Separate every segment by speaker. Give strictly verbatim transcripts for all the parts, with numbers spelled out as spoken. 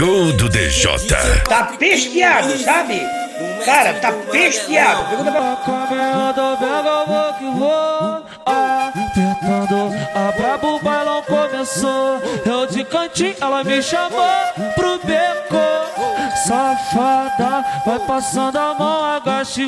Speaker 1: Gol do D J.
Speaker 2: Tá pesqueado, sabe? Cara, tá pesqueado. Pergunta pra...
Speaker 3: vou que vou, apertando a brabo, o bailão começou. Eu de cantinho, ela me chamou pro beco. Safada, vai passando a mão, agache.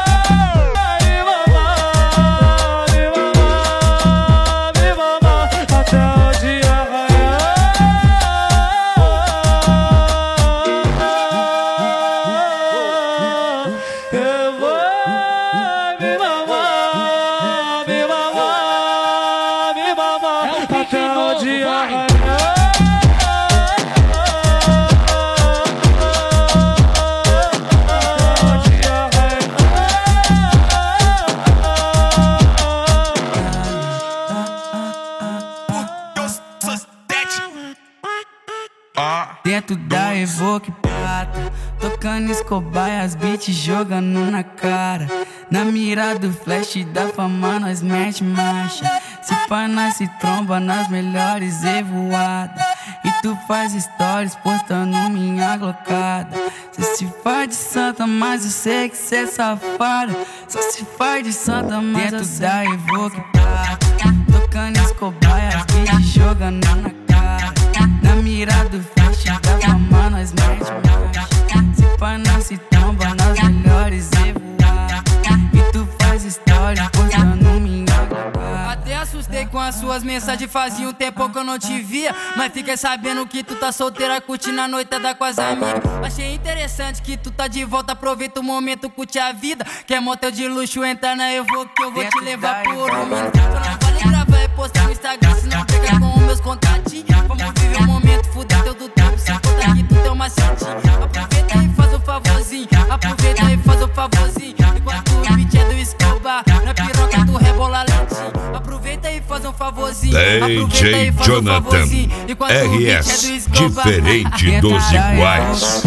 Speaker 4: Dentro da Evoque prata, tocando Escobar e as beats jogando na cara. Na mira do flash da fama nós mete marcha. Se pá nós se tromba nas melhores evoadas. E tu faz stories postando minha glocada. Cê se faz de santa, mas eu sei que cê é safada. Só se faz de santa, mas dentro da Evoque prata, tocando Escobar e as beats jogando na cara. Na mira do flash da fama nós mete marcha. Se pá nós se tromba nas melhores evoadas. E tu faz história postando minha glocada. Até assustei com as suas mensagens, fazia um tempo que eu não te via. Mas fiquei sabendo que tu tá solteira, curtindo a noitada com as amigas. Achei interessante que tu tá de volta, aproveita o momento, curte a vida. Quer motel de luxo, entra na Evoque que eu vou te levar por um minuto. Só não vale gravar e postar no Instagram, se não pega com os meus contatinhos. Vamos viver o momento, fuder teu do tempo, sem contar que tu tem uma macetinho. Aproveita e faz o favorzinho, aproveita e faz o favorzinho. Enquanto o beat é do Escobar, na piroca tu rebola lentinho. Aproveita e faz um favorzinho,
Speaker 1: D J Jonathan, R S, diferente dos iguais.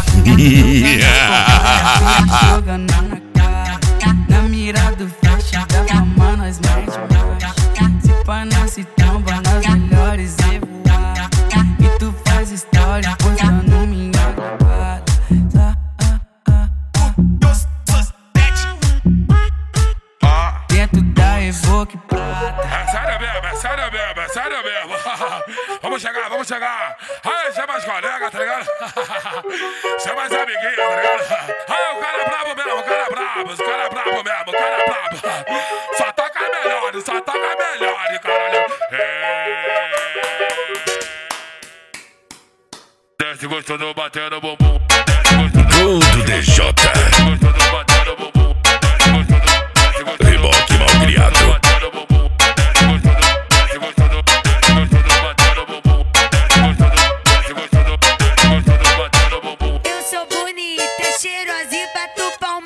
Speaker 4: Na mira do flash da fama nós mete marcha. Se pá nós se tromba nas melhores evoadas. E tu faz história postando minha glocada. Dentro da Evoque prata.
Speaker 5: É sério mesmo, é sério mesmo, é sério mesmo. Vamos chegar, vamos chegar. Aí, chama as colegas, tá ligado? Chama as amiguinhas, tá ligado? Aí, o cara é brabo mesmo, o cara é brabo, o cara é brabo mesmo, o cara é brabo. Só toca melhor, só toca melhor, caralho. Desce gostoso batendo bumbum.
Speaker 1: Gol do D J. Reboque malcriado.
Speaker 6: Eu sou bonita, cheirosa e bato palma.